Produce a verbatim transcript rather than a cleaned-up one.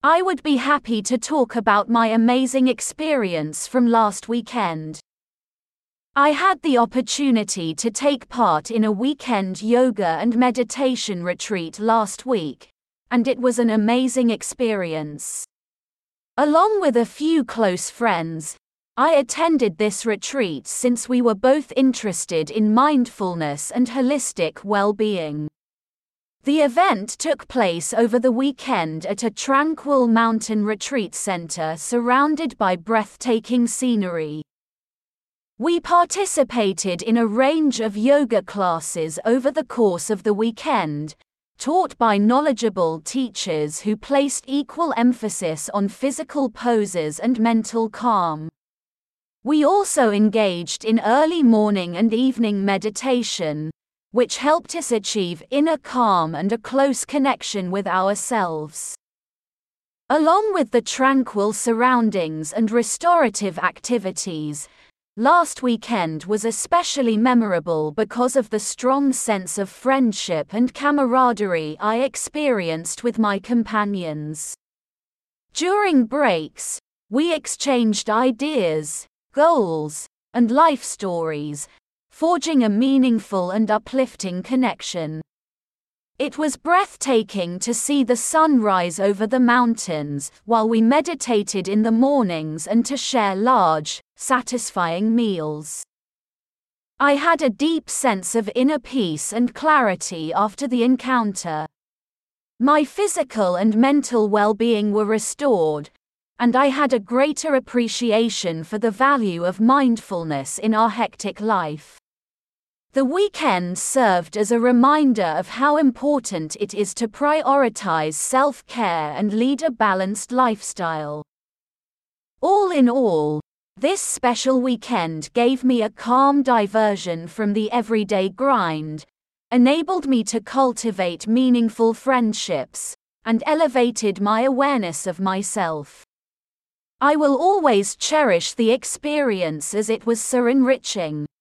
I would be happy to talk about my amazing experience from last weekend. I had the opportunity to take part in a weekend yoga and meditation retreat last week, and it was an amazing experience. Along with a few close friends, I attended this retreat since we were both interested in mindfulness and holistic well-being. The event took place over the weekend at a tranquil mountain retreat center surrounded by breathtaking scenery. We participated in a range of yoga classes over the course of the weekend, taught by knowledgeable teachers who placed equal emphasis on physical poses and mental calm. We also engaged in early morning and evening meditation, which helped us achieve inner calm and a close connection with ourselves. Along with the tranquil surroundings and restorative activities, last weekend was especially memorable because of the strong sense of friendship and camaraderie I experienced with my companions. During breaks, we exchanged ideas, goals, and life stories, forging a meaningful and uplifting connection. It was breathtaking to see the sun rise over the mountains while we meditated in the mornings and to share large, satisfying meals. I had a deep sense of inner peace and clarity after the encounter. My physical and mental well-being were restored, and I had a greater appreciation for the value of mindfulness in our hectic life. The weekend served as a reminder of how important it is to prioritize self-care and lead a balanced lifestyle. All in all, this special weekend gave me a calm diversion from the everyday grind, enabled me to cultivate meaningful friendships, and elevated my awareness of myself. I will always cherish the experience as it was so enriching.